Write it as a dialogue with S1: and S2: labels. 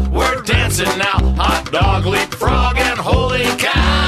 S1: We're dancing now. Hot dog, leapfrog, and holy cow.